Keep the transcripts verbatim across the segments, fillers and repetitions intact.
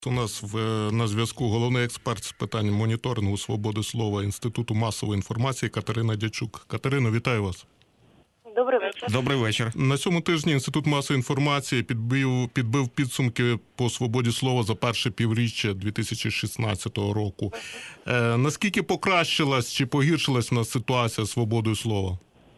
У нас в, на зв'язку головний експерт з питань моніторингу свободи слова Інституту масової інформації Катерина Дячук. Катерино, вітаю вас. Добрий вечір. Добрий вечір. На цьому тижні Інститут масової інформації підбив, підбив підсумки по свободі слова за перше півріччя дві тисячі шістнадцятого року. Е, наскільки покращилась чи погіршилась у нас ситуація з свободою слова?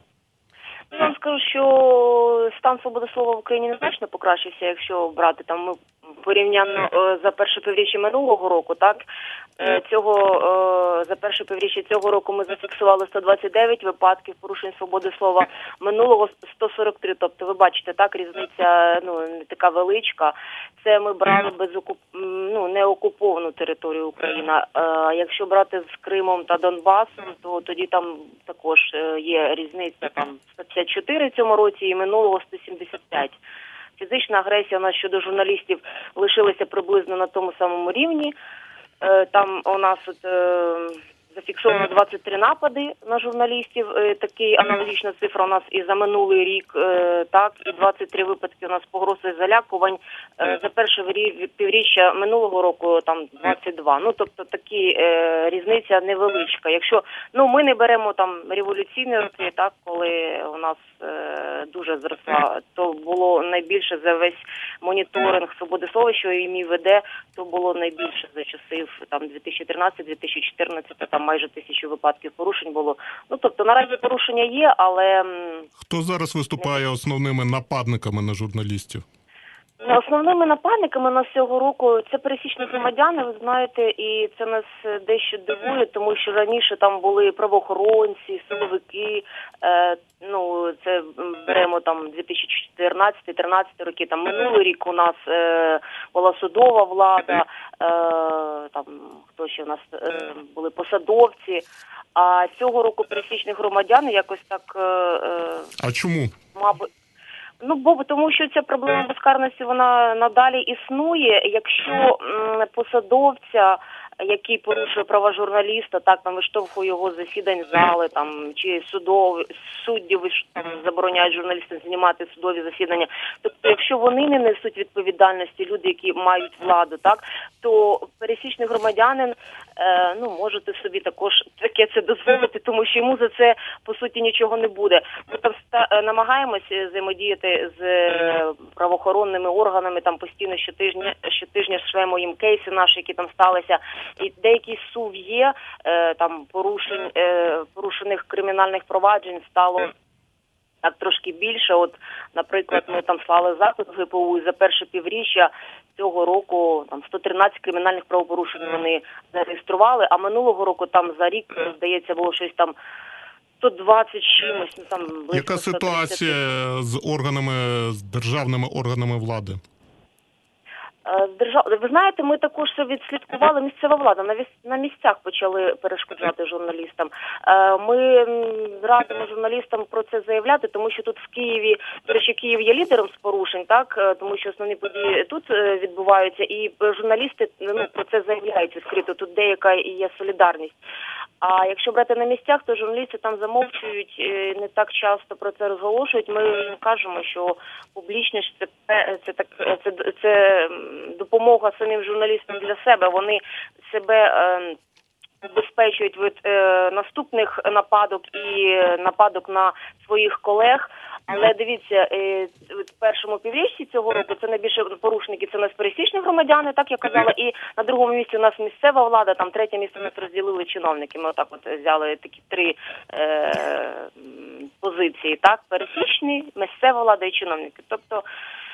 Я вам скажу, що стан свободи слова в Україні незначно покращився, якщо брати там ми порівняно е, за перше півріччя минулого року, так? Е, цього е, за перше півріччя цього року ми зафіксували сто двадцять дев'ять випадків порушень свободи слова, минулого сто сорок три. Тобто, ви бачите, так, різниця, ну, не така величка. Це ми брали без окуп... ну, не окуповану територію України. Е, якщо брати з Кримом та Донбасом, то тоді там також є різниця, там сто п'ятдесят чотири в цьому році і минулого сто сімдесят п'ять. Фізична агресія у нас щодо журналістів лишилася приблизно на тому самому рівні. Там у нас от, е, зафіксовано двадцять три напади на журналістів. Е, такий аналогічна цифра у нас і за минулий рік, е, так, і двадцять три випадки у нас погрози залякувань. Е, за перше півріччя минулого року там двадцять два. Ну, тобто такі е, різниця невеличка. Якщо, ну, ми не беремо там революційні роки, так, коли у нас е, дуже зросла, то було найбільше за весь моніторинг свободи слова, що ІМІ веде, то було найбільше за часів там дві тисячі тринадцятий - дві тисячі чотирнадцятий, там майже тисячу випадків порушень було. Ну, тобто наразі порушення є, але... Хто зараз виступає основними нападниками на журналістів? Основними нападниками нас цього року це пересічні громадяни, ви знаєте, і це нас дещо дивує, тому що раніше там були правоохоронці, силовики, е, ну, це беремо там дві тисячі чотирнадцятий - тринадцятий роки, там минулий рік у нас е, була судова влада, е, там хто ще у нас е, були посадовці, а цього року пересічні громадяни якось так... Е, а чому? Мабуть, Ну, бо тому що ця проблема безкарності, вона надалі існує. Якщо м, посадовця, який порушує права журналіста, так, там виштовхує його з засідань зали, там, чи судові, судді там, забороняють журналістам знімати судові засідання. Тобто, якщо вони не несуть відповідальності, люди, які мають владу, так, то пересічний громадянин, е, ну, можете собі також таке це дозволити, тому що йому за це, по суті, нічого не буде. Ми там ста, намагаємося взаємодіяти з правоохоронними органами, там постійно щотижня, щотижня шлемо їм кейси наші, які там сталися. І деякий сув є, е, там порушень, е, порушених кримінальних проваджень стало так трошки більше. От, наприклад, ми там слали запит в ГПУ, і за перше півріччя цього року там сто тринадцять кримінальних правопорушень вони зареєстрували, а минулого року там за рік, здається, було щось там сто двадцять чимось. Ну, там близько Яка ситуація з органами, з державними органами влади? Держав... Ви знаєте, ми також це відслідкували, місцева влада на, віс... на місцях почали перешкоджати журналістам. Ми радимо журналістам про це заявляти, тому що тут в Києві, до речі, Київ є лідером з порушень, так, тому що основні події тут відбуваються, і журналісти, ну, про це заявляють відкрито, тут деяка є солідарність. А якщо брати на місцях, то журналісти там замовчують, не так часто про це розголошують. Ми кажемо, що публічність це, це, це, це, це допомога самим журналістам для себе. Вони себе е, забезпечують від е, наступних нападок і нападок на своїх колег. Але дивіться, в першому півріччі цього року це найбільше порушники, це у нас пересічні громадяни, так я казала, і на другому місці у нас місцева влада, там третє місце нас розділили чиновники. Ми отак от взяли такі три е, позиції, так, пересічні, місцева влада і чиновники. Тобто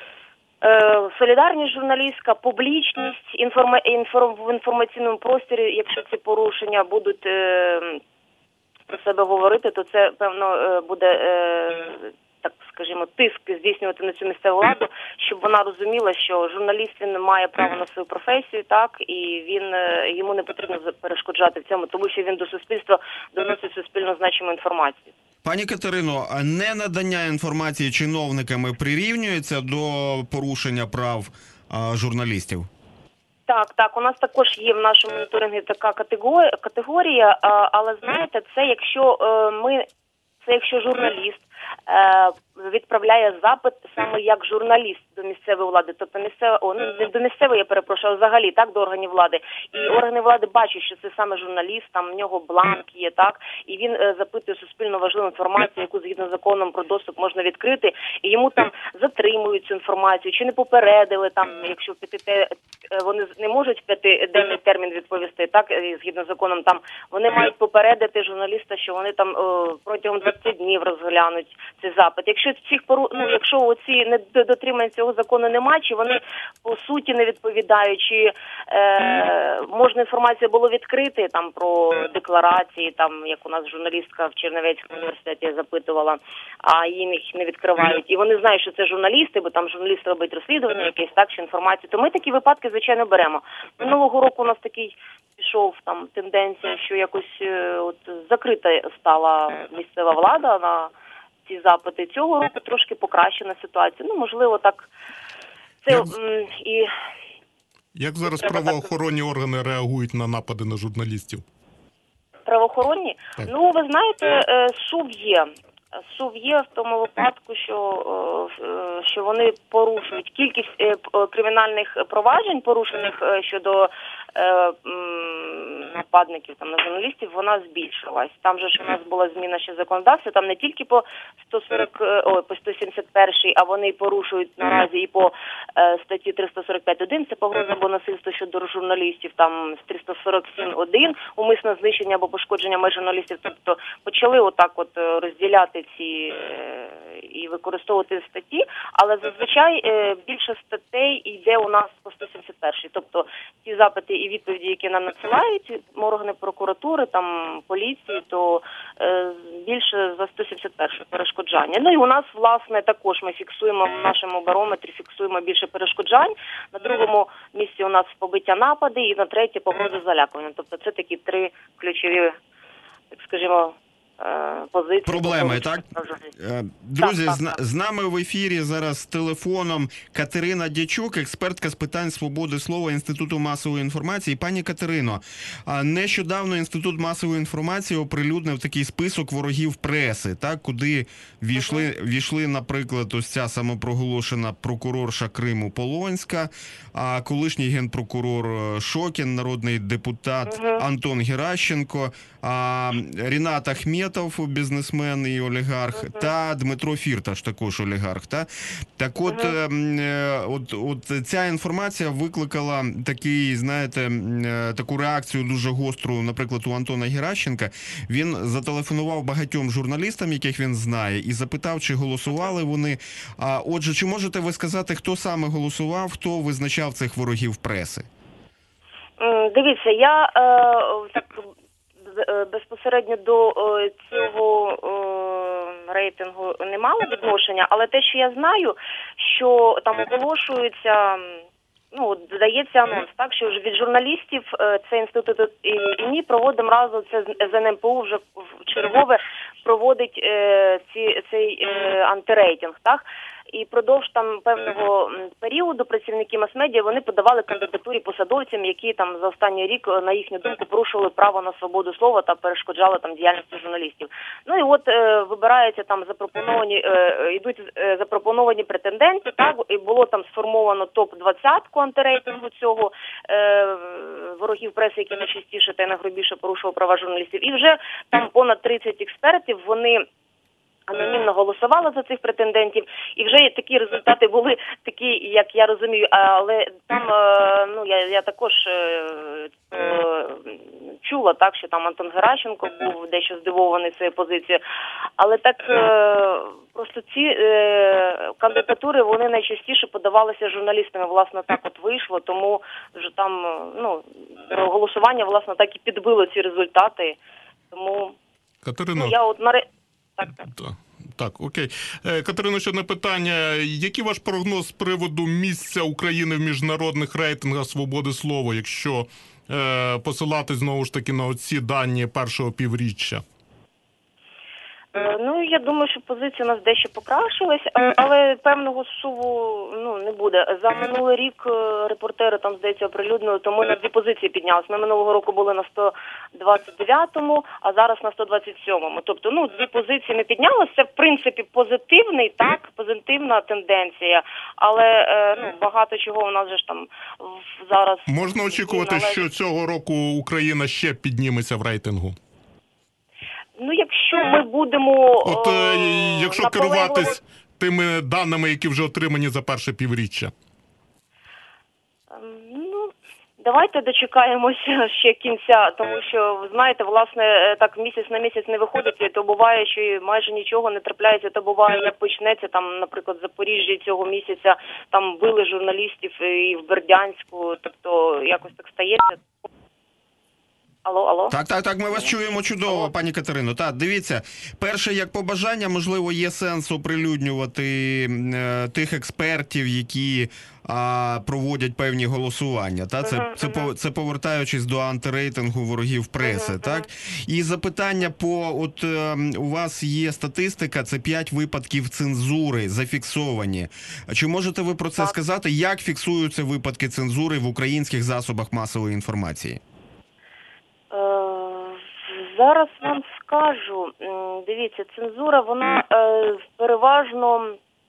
е, солідарність журналістська, публічність інформа, інформ, в інформаційному просторі, якщо ці порушення будуть е, про себе говорити, то це, певно, буде... Е, так, скажімо, тиск здійснювати на цю місцеву владу, щоб вона розуміла, що журналіст, він має право на свою професію, так, і він, йому не потрібно перешкоджати в цьому, тому що він до суспільства доносить суспільно значиму інформацію. Пані Катерино, а не надання інформації чиновниками прирівнюється до порушення прав а, журналістів? Так, так, у нас також є в нашому моніторингі така категорія, категорія, але, знаєте, це якщо ми, це якщо журналіст відправляє запит саме як журналіст до місцевої влади, тобто місцева, о, ну, не до місцевої, я перепрошую, а взагалі, так, до органів влади. І органи влади бачать, що це саме журналіст, там в нього бланк є, так, і він е, запитує суспільно важливу інформацію, яку згідно з законом про доступ можна відкрити, і йому там затримують цю інформацію, чи не попередили, там, якщо в п'яти, вони не можуть в п'ятиденний термін відповісти, так, згідно з законом, там, вони мають попередити журналіста, що вони там о, протягом двадцяти днів розглянуть цей запит. Якщо цих пору... ну, якщо оці недотримання цього закону немає, чи вони по суті не відповідають, чи е, можна інформацію було відкрити там про декларації, там як у нас журналістка в Чернівецькому університеті запитувала, а їм їх не відкривають. І вони знають, що це журналісти, бо там журналіст робить розслідування якесь, так, чи інформацію. То ми такі випадки, звичайно, беремо. Минулого року у нас такий пішов там тенденція, що якось от закрита стала місцева влада на ці запити. Цього року трошки покращена ситуація. Ну, можливо, так це Як, м, і як зараз треба правоохоронні органи реагують на напади на журналістів? правоохоронні? Так. Ну, ви знаєте, е, сув є. Сув є в тому випадку, що, е, що вони порушують кількість е, п- кримінальних проваджень, порушених е, щодо е, м, нападників там на журналістів, вона збільшилась. Там же ж у нас була зміна ще законодавства, там не тільки по сто сорок, е, ой, по сто сімдесят першій, а вони порушують наразі і по е, статті триста сорок п'ять один, це погроза або насильство щодо журналістів, там з триста сорок сім один, умисне знищення або пошкодження майже журналістів. Тобто почали отак от е, розділяти ці е, і використовувати статті, але зазвичай е, більше статей йде у нас по сто сімдесят першій. Тобто ті запити і відповіді, які нам надсилають органи прокуратури, там поліції, то е, більше за сто сімдесят перше перешкоджання. Ну і у нас, власне, також ми фіксуємо в нашому барометрі, фіксуємо більше перешкоджань. На другому місці у нас побиття напади і на третє погрози залякування. Тобто це такі три ключові, так скажімо, позиції. Проблеми, так? Е, Друзі, так, з, так. з нами в ефірі зараз з телефоном Катерина Дячук, експертка з питань свободи слова Інституту масової інформації. Пані Катерино, а нещодавно Інститут масової інформації оприлюднив такий список ворогів преси, так, куди війшли, війшли, наприклад, ось ця самопроголошена прокурорша Криму Полонська, а колишній генпрокурор Шокін, народний депутат Антон Геращенко, а Рінат Ахметов, бізнесмен і олігарх, uh-huh. та Дмитро Фірташ, також олігарх. Та? Так от, uh-huh. е, от, от ця інформація викликала такий, знаєте, е, таку реакцію дуже гостру, наприклад, у Антона Геращенка. Він зателефонував багатьом журналістам, яких він знає, і запитав, чи голосували вони. А, отже, чи можете ви сказати, хто саме голосував, хто визначав цих ворогів преси? Дивіться, я е, так безпосередньо до е, цього е, рейтингу не мала відношення, але те, що я знаю, що там оголошується, ну, дається анонс, так, що вже від журналістів е, цей інститут ІНІ проводимо разом, це з ен ем пе у вже в чергове проводить е, ці, цей е, антирейтинг, так. І продовж там певного періоду працівники мас-медіа, вони подавали кандидатурі посадовцям, які там за останній рік, на їхню думку, порушили право на свободу слова та перешкоджали там діяльності журналістів. Ну і от е, вибираються там запропоновані, е, йдуть е, запропоновані претенденти, так, і було там сформовано топ двадцять антирейтингу цього е, ворогів преси, які найчастіше та найгрубіше порушували права журналістів. І вже там понад тридцять експертів, вони анонімно голосувала за цих претендентів, і вже такі результати були такі, як я розумію, але там, ну, я, я також е, чула, так, що там Антон Геращенко був дещо здивований цією позицією, але так е, просто ці е, кандидатури, вони найчастіше подавалися журналістами, власне, так от вийшло, тому вже там, ну, голосування, власне, так і підбило ці результати, тому, Катерино, ну, я от на Так, так. Так, так, окей. Катерино, ще одне питання. Який ваш прогноз з приводу місця України в міжнародних рейтингах свободи слова, якщо е, посилати знову ж таки на оці дані першого півріччя? Е, Ну, я думаю, що позиція у нас дещо покращилась, а- але певного суву ну, не буде. За минулий рік е, репортери там, здається, оприлюднили, то ми на дві позиції піднялися. Ми минулого року були на сто двадцять дев'ятому, а зараз на сто двадцять сьомому. Тобто, ну, дві позиції ми піднялися. Це, в принципі, позитивний, так, позитивна тенденція, але е, ну, багато чого у нас же ж там в- зараз... Можна очікувати, належить- що цього року Україна ще підніметься в рейтингу? Ну, якщо ми будемо... От е, е, якщо наполегливо- керуватись тими даними, які вже отримані за перше півріччя. Ну, давайте дочекаємося ще кінця, тому що, ви знаєте, власне, так місяць на місяць не виходить, то буває, що і майже нічого не трапляється, то буває, як почнеться, там, наприклад, в Запоріжжі цього місяця, там били журналістів і в Бердянську, тобто якось так стається. Алло, алло? Так, так, так, ми вас чуємо чудово, пані Катерино. Так, дивіться, перше, як побажання, можливо, є сенс оприлюднювати е, тих експертів, які а, проводять певні голосування. Та? Це, Мгм, це, мгм. по- це повертаючись до антирейтингу ворогів преси. Мгм, Так? І запитання по, от е, у вас є статистика, це п'ять випадків цензури зафіксовані. Чи можете ви про це Так. сказати, як фіксуються випадки цензури в українських засобах масової інформації? Е, Зараз вам скажу. М, Дивіться, цензура, вона е, переважно,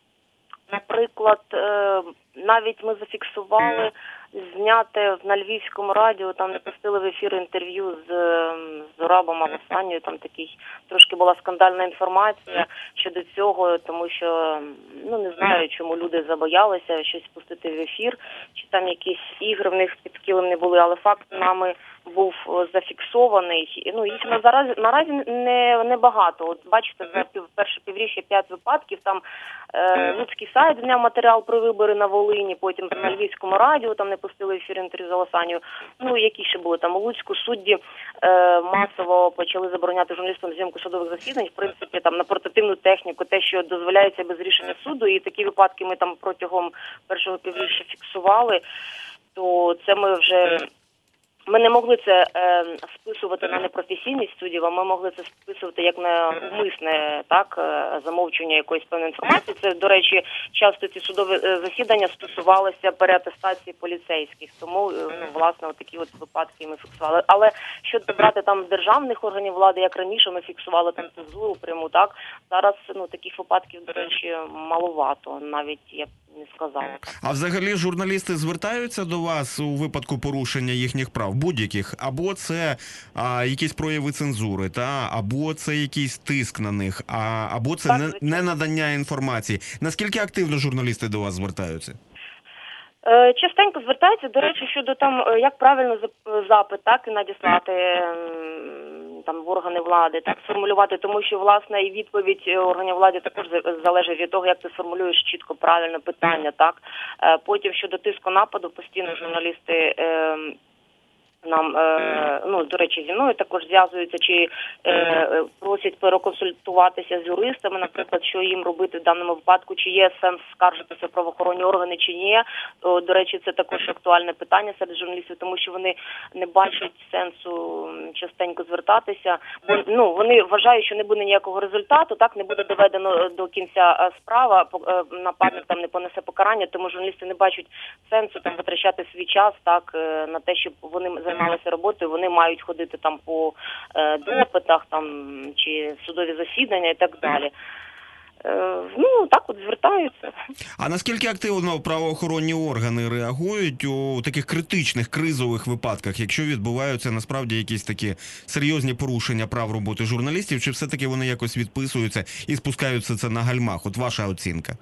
наприклад, е, навіть ми зафіксували зняте на Львівському радіо, там не пустили в ефір інтерв'ю з, е, з Зурабом Аласанію, там такий трошки була скандальна інформація щодо цього, тому що, ну, не знаю, чому люди забоялися щось пустити в ефір, чи там якісь ігри в них під килим не були, але факт нами був е, зафіксований. Ну, їх на зараз наразі не, не багато. От бачите, за пів, перше півріччя п'ять випадків, там е, Луцький сайт зняв матеріал про вибори на Волині, потім на Львівському радіо там не пустили ефір інтерв'ю з Аласанію. Ну, які ще були там у Луцьку судді е, масово почали забороняти журналістам зйомку судових засідань, в принципі, там на портативну техніку, те, що дозволяється без рішення суду, і такі випадки ми там протягом першого півріччя фіксували, то це ми вже... Ми не могли це е, списувати на непрофесійність суддів, а ми могли це списувати як на умисне, так, е, замовчування якоїсь певної інформації. Це, до речі, часто ці судові е, засідання стосувалися переатестації поліцейських. Тому, е, ну, власне, от такі от випадки ми фіксували. Але щодо брати там державних органів влади, як раніше ми фіксували там цензуру пряму, так, зараз, ну, таких випадків, до речі, маловато, навіть я б не сказала. А взагалі журналісти звертаються до вас у випадку порушення їхніх прав, будь-яких? Або це а, якісь прояви цензури, та? Або це якийсь тиск на них, а, або це Так, не, звичайно. не надання інформації. Наскільки активно журналісти до вас звертаються? Е, Частенько звертаються, до речі, щодо там, е, як правильно зап- запит, так, і надіслати ем, там в органи влади, так, сформулювати, тому що, власне, і відповідь е, органів влади також за- залежить від того, як ти сформулюєш чітко правильно питання, так. Е, Потім щодо тиску нападу, постійно журналісти ем, нам, е, ну, до речі, зі мною також зв'язуються, чи е, просять переконсультуватися з юристами, наприклад, що їм робити в даному випадку, чи є сенс скаржитися в правоохоронні органи, чи ні. О, до речі, це також актуальне питання серед журналістів, тому що вони не бачать сенсу частенько звертатися, бо, ну, вони вважають, що не буде ніякого результату, так, не буде доведено до кінця е, справа, по- е, нападник там не понесе покарання, тому журналісти не бачать сенсу там витрачати свій час, так, е, на те, щоб вони займалися роботою, вони мають ходити там по е, допитах, там, чи судові засідання і так далі. Е, ну, так от звертаються. А наскільки активно правоохоронні органи реагують у таких критичних, кризових випадках, якщо відбуваються насправді якісь такі серйозні порушення прав роботи журналістів, чи все-таки вони якось відписуються і спускаються це на гальмах? От ваша оцінка.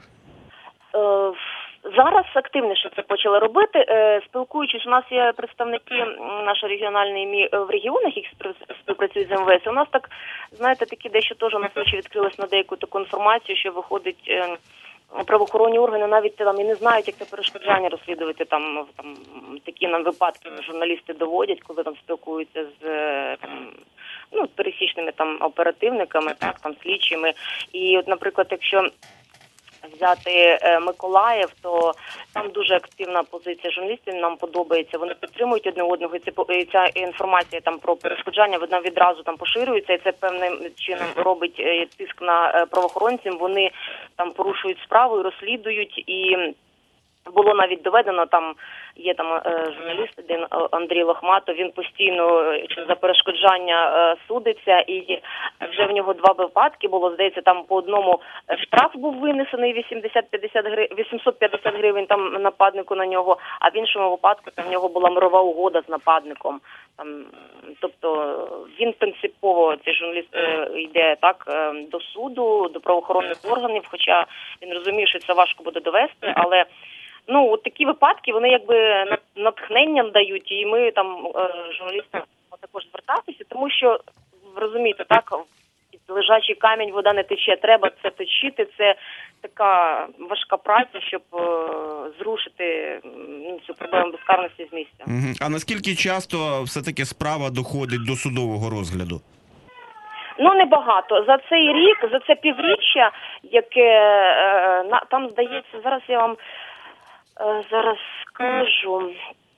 Е, Зараз активніше це почали робити. Е, Спілкуючись, у нас є представники м, нашої регіональної МІ в регіонах, які спів- співпрацюють з ем ве ес. У нас так, знаєте, такі дещо теж на очі відкрились на деяку таку інформацію, що виходить, е, правоохоронні органи навіть там і не знають, як це перешкоджання розслідувати. Там, там такі нам випадки журналісти доводять, коли там спілкуються з е, там, ну, пересічними там оперативниками, так, там слідчими. І от, наприклад, якщо взяти е, Миколаїв, то там дуже активна позиція журналістів, нам подобається. Вони підтримують одне одного, і, це, і ця інформація там про перешкоджання, вона відразу там поширюється, і це певним чином робить е, тиск на е, правоохоронців. Вони там порушують справу і розслідують, і було навіть доведено, там є там е, журналіст один Андрій Лохматов, він постійно е, за перешкоджання е, судиться, і вже в нього два випадки було, здається, там по одному штраф був винесений вісімдесят п'ятдесят гривень, вісімсот п'ятдесят гривень там нападнику на нього, а в іншому випадку там в нього була мирова угода з нападником. Там, тобто він принципово, цей журналіст, е, йде так е, до суду, до правоохоронних органів, хоча він розуміє, що це важко буде довести, але ну, от такі випадки, вони якби натхнення дають, і ми там, журналісти, також звертатися, тому що, ви розумієте, так, під лежачий камінь вода не тече, треба це точити, це така важка праця, щоб зрушити ну, цю проблему безкарності з місця. Угу. А наскільки часто все-таки справа доходить до судового розгляду? Ну, небагато. За цей рік, за це півріччя, яке, е, там, здається, зараз я вам зараз скажу,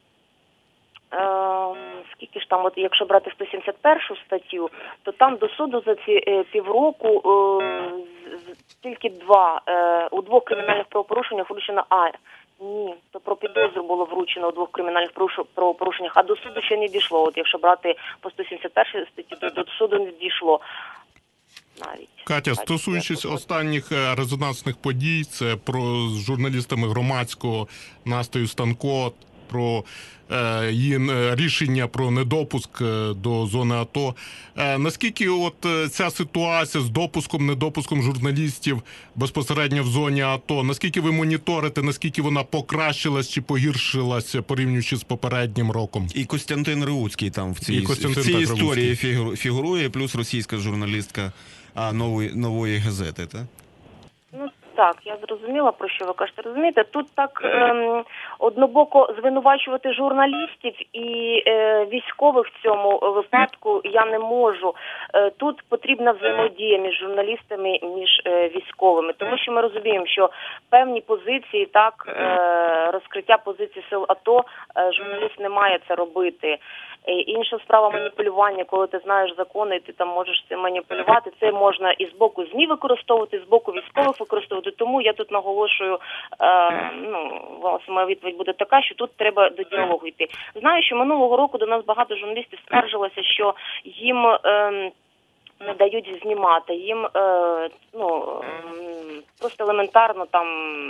е, скільки ж там, от якщо брати сто сімдесят першу статтю, то там до суду за ці е, півроку е, тільки два, е, у двох кримінальних правопорушеннях вручено, а, ні, то про підозру було вручено у двох кримінальних правопорушеннях, а до суду ще не дійшло. От якщо брати по сто сімдесят першій статті, то до суду не дійшло. Навіть. Катя, стосуючись останніх резонансних подій, це про з журналістами громадського Настею Станко, про е, її рішення про недопуск до зони АТО. Е, наскільки от ця ситуація з допуском, недопуском журналістів безпосередньо в зоні АТО, наскільки ви моніторите, наскільки вона покращилась чи погіршилась порівнюючи з попереднім роком? І Костянтин Реуцький там в цій, І Костянтин в цій так, історії фігурує, плюс російська журналістка а, нової, нової газети, так? Ну, так, я зрозуміла, про що ви кажете. Розумієте, тут так ем, однобоко звинувачувати журналістів і е, військових в цьому випадку я не можу. Е, тут потрібна взаємодія між журналістами, між е, військовими, тому що ми розуміємо, що певні позиції, так, е, розкриття позицій сил АТО, е, журналіст не має це робити. Інша справа маніпулювання, коли ти знаєш закони, і ти там можеш цим маніпулювати. Це можна і з боку ЗМІ використовувати, і з боку військових використовувати. Тому я тут наголошую, е, ну, власне, моя відповідь буде така, що тут треба до діалогу йти. Знаю, що минулого року до нас багато журналістів скаржилося, що їм е, не дають знімати, їм е, ну, е, просто елементарно там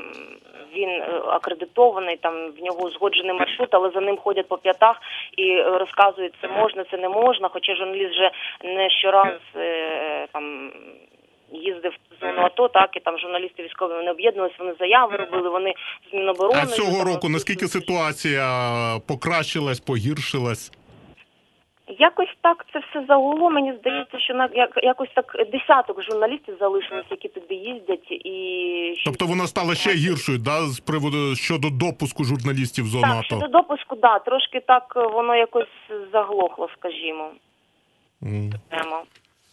він акредитований, там в нього узгоджений маршрут, але за ним ходять по п'ятах і розказують, це можна, це не можна, хоча журналіст вже не щораз е, там їздив в зону АТО, так, і там журналісти військові, вони об'єднувалися, вони заяви робили, вони з Міноборони. А цього року наскільки ситуація покращилась, погіршилась? Якось так це все загуло. Мені здається, що на як, якось так десяток журналістів залишилось, які туди їздять. І тобто вона стала ще гіршою, да, з приводу щодо допуску журналістів в зону так, АТО? щодо допуску, да, трошки так воно якось заглохло, скажімо. Mm. Тема.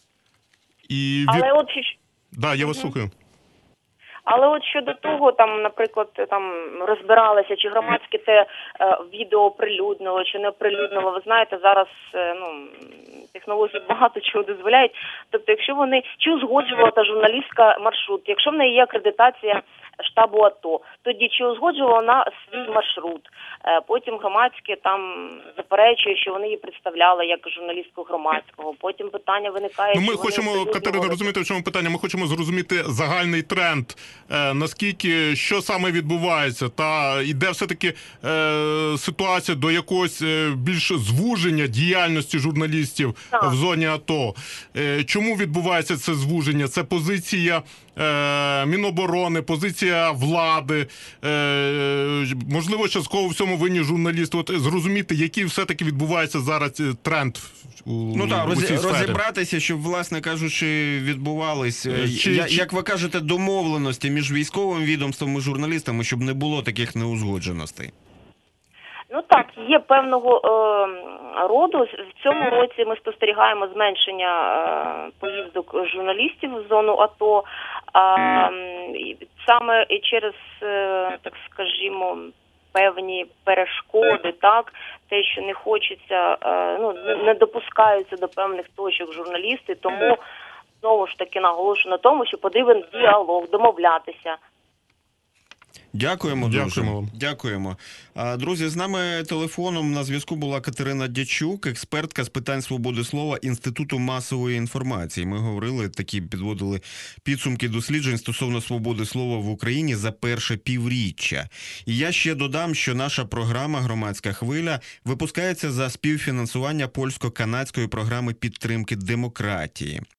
І від... Але от да, я вас угу. слухаю. Але от щодо того, там, наприклад, там розбиралися, чи громадське те е, відео оприлюднило, чи не оприлюднило. Ви знаєте, зараз е, ну, технології багато чого дозволяють. Тобто, якщо вони, чи узгоджувала та журналістка маршрут, якщо в неї є акредитація штабу АТО, тоді чи узгоджувала вона свій маршрут. Е, потім громадське там заперечує, що вони її представляли як журналістку громадського. Потім питання виникає... Ну, ми хочемо, Катерина, розуміти, в чому питання? Ми хочемо зрозуміти загальний тренд, е, наскільки, що саме відбувається, та іде все-таки е, ситуація до якогось е, більш звуження діяльності журналістів так. в зоні АТО. Е, чому відбувається це звуження? Це позиція е, Міноборони, позиція влади, е, можливо, частково в цьому винні журналісти. От зрозуміти, який все-таки відбувається зараз тренд у, ну, так, у цій роз, сфері. Розібратися, щоб, власне кажучи, відбувались, чи, я, чи... як ви кажете, домовленості між військовим відомством і журналістами, щоб не було таких неузгодженостей. Ну так, є певного е, роду. В цьому році ми спостерігаємо зменшення е, поїздок журналістів в зону АТО. А, і саме і через, е, так скажімо, певні перешкоди, так, те, що не хочеться, е, ну, не допускаються до певних точок журналісти, тому знову ж таки наголошую на тому, що потрібен діалог, домовлятися. Дякуємо дуже. Дякуємо вам. Дякуємо. А, Друзі, з нами телефоном на зв'язку була Катерина Дячук, експертка з питань свободи слова Інституту масової інформації. Ми говорили, такі підводили підсумки досліджень стосовно свободи слова в Україні за перше півріччя. І я ще додам, що наша програма «Громадська хвиля» випускається за співфінансування польсько-канадської програми підтримки демократії.